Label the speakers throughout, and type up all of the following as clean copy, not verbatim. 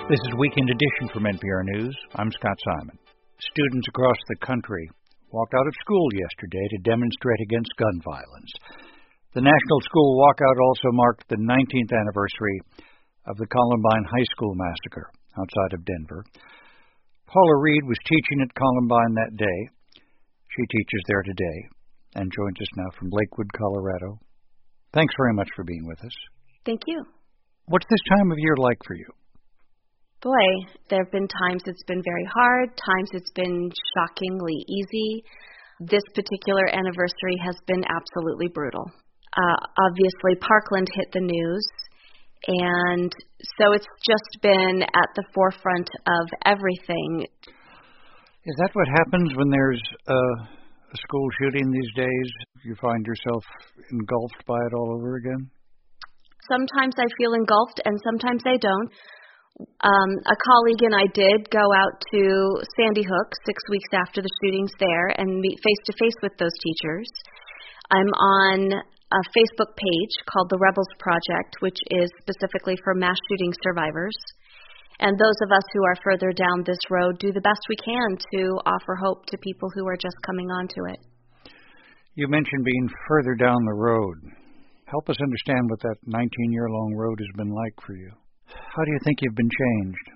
Speaker 1: This is Weekend Edition from NPR News. I'm Scott Simon. Students across the country walked out of school yesterday to demonstrate against gun violence. The National School Walkout also marked the 19th anniversary of the Columbine High School massacre outside of Denver. Paula Reed was teaching at Columbine that day. She teaches there today and joins us now from Lakewood, Colorado. Thanks very much for being with us.
Speaker 2: Thank you.
Speaker 1: What's this time of year like for you?
Speaker 2: Boy, there have been times it's been very hard, times it's been shockingly easy. This particular anniversary has been absolutely brutal. Obviously, Parkland hit the news, and so it's just been at the forefront of everything.
Speaker 1: Is that what happens when there's a school shooting these days? You find yourself engulfed by it all over again?
Speaker 2: Sometimes I feel engulfed, and sometimes I don't. A colleague and I did go out to Sandy Hook 6 weeks after the shootings there and meet face-to-face with those teachers. I'm on a Facebook page called the Rebels Project, which is specifically for mass shooting survivors. And those of us who are further down this road do the best we can to offer hope to people who are just coming onto it.
Speaker 1: You mentioned being further down the road. Help us understand what that 19-year-long road has been like for you. How do you think you've been changed?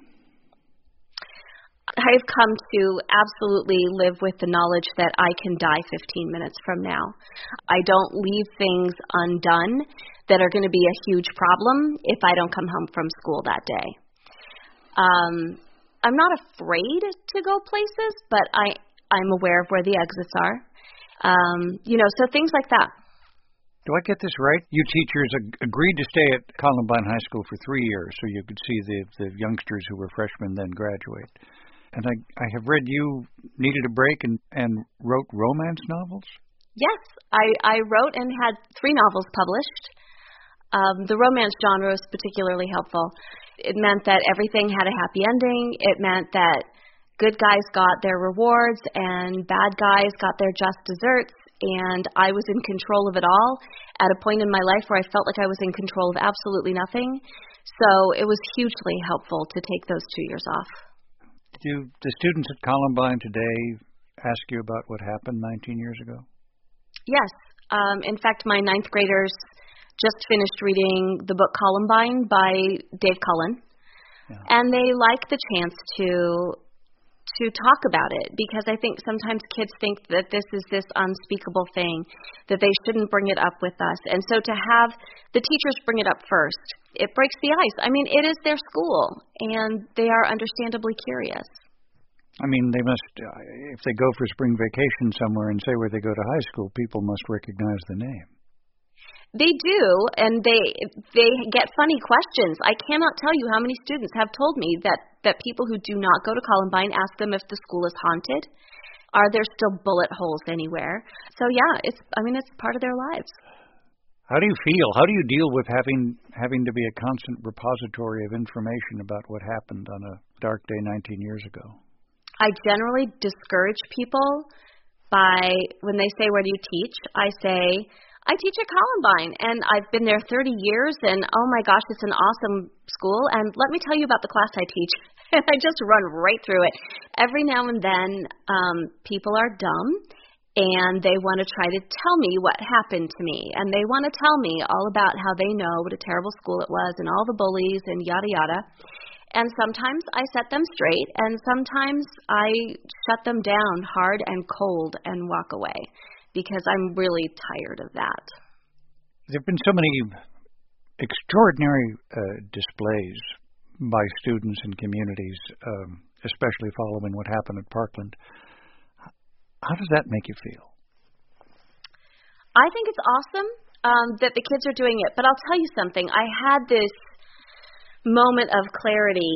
Speaker 2: I've come to absolutely live with the knowledge that I can die 15 minutes from now. I don't leave things undone that are going to be a huge problem if I don't come home from school that day. I'm not afraid to go places, but I'm aware of where the exits are. So things like that.
Speaker 1: Do I get this right? You teachers agreed to stay at Columbine High School for 3 years so you could see the youngsters who were freshmen then graduate. And I have read you needed a break and wrote romance novels?
Speaker 2: Yes, I wrote and had 3 novels published. The romance genre was particularly helpful. It meant that everything had a happy ending. It meant that good guys got their rewards and bad guys got their just desserts. And I was in control of it all at a point in my life where I felt like I was in control of absolutely nothing. So it was hugely helpful to take those 2 years off.
Speaker 1: Do the students at Columbine today ask you about what happened 19 years ago?
Speaker 2: Yes. In fact, my 9th graders just finished reading the book Columbine by Dave Cullen. Yeah. And they like the chance to talk about it, because I think sometimes kids think that this is this unspeakable thing, that they shouldn't bring it up with us. And so to have the teachers bring it up first, it breaks the ice. I mean, it is their school, and they are understandably curious.
Speaker 1: I mean, they must, if they go for spring vacation somewhere and say where they go to high school, people must recognize the name.
Speaker 2: They do, and they get funny questions. I cannot tell you how many students have told me that people who do not go to Columbine ask them if the school is haunted. Are there still bullet holes anywhere? So yeah, it's part of their lives.
Speaker 1: How do you feel? How do you deal with having to be a constant repository of information about what happened on a dark day 19 years ago?
Speaker 2: I generally discourage people by, when they say, "Where do you teach?" I say, "I teach at Columbine, and I've been there 30 years, and oh my gosh, it's an awesome school, and let me tell you about the class I teach." And I just run right through it. Every now and then, people are dumb, and they want to try to tell me what happened to me, and they want to tell me all about how they know what a terrible school it was, and all the bullies, and yada yada. And sometimes I set them straight, and sometimes I shut them down hard and cold and walk away, because I'm really tired of that.
Speaker 1: There have been so many extraordinary displays by students and communities, especially following what happened at Parkland. How does that make you feel?
Speaker 2: I think it's awesome that the kids are doing it, but I'll tell you something. I had this moment of clarity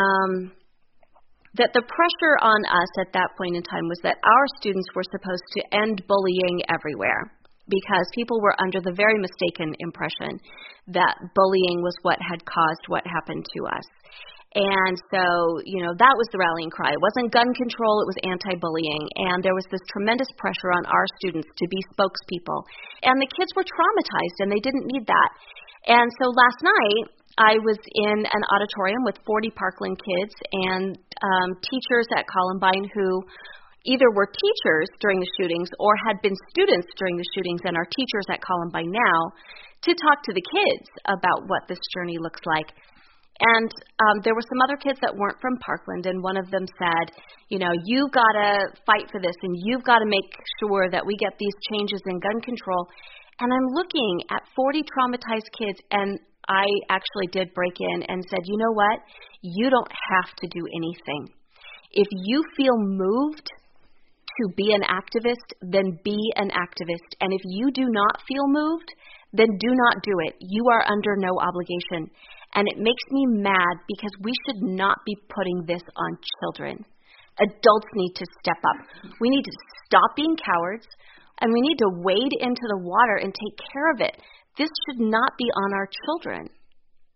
Speaker 2: that the pressure on us at that point in time was that our students were supposed to end bullying everywhere, because people were under the very mistaken impression that bullying was what had caused what happened to us. And so, that was the rallying cry. It wasn't gun control, it was anti-bullying. And there was this tremendous pressure on our students to be spokespeople. And the kids were traumatized, and they didn't need that. And so last night, I was in an auditorium with 40 Parkland kids and teachers at Columbine who either were teachers during the shootings or had been students during the shootings and are teachers at Columbine now, to talk to the kids about what this journey looks like. And there were some other kids that weren't from Parkland, and one of them said, you've got to fight for this, and you've got to make sure that we get these changes in gun control. And I'm looking at 40 traumatized kids, and I actually did break in and said, you know what? You don't have to do anything. If you feel moved to be an activist, then be an activist. And if you do not feel moved, then do not do it. You are under no obligation. And it makes me mad because we should not be putting this on children. Adults need to step up. We need to stop being cowards, and we need to wade into the water and take care of it. This should not be on our children.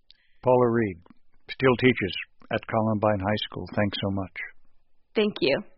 Speaker 1: Paula Reed still teaches at Columbine High School. Thanks so much.
Speaker 2: Thank you.